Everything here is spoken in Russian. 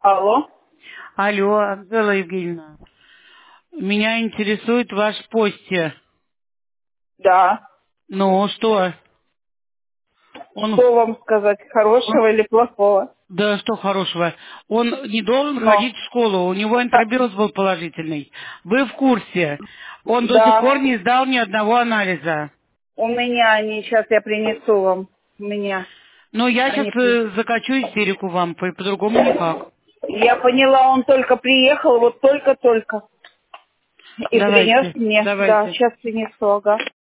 Алло. Алло, Анжела Евгеньевна. Меня интересует ваш постер. Да. Ну, что? Он, Что вам сказать, он- хорошего или плохого? да что хорошего? Он не должен Но. ходить в школу, у него энтеробиоз был положительный. Вы в курсе? Он до сих Да. пор не сдал ни одного анализа. У меня они, сейчас я принесу вам. У меня Но я сейчас они... при- закачу истерику вам, по-другому никак. Я поняла, он только приехал, вот только-только. И принес Давайте, мне. Да, давайте. сейчас принесу, ага.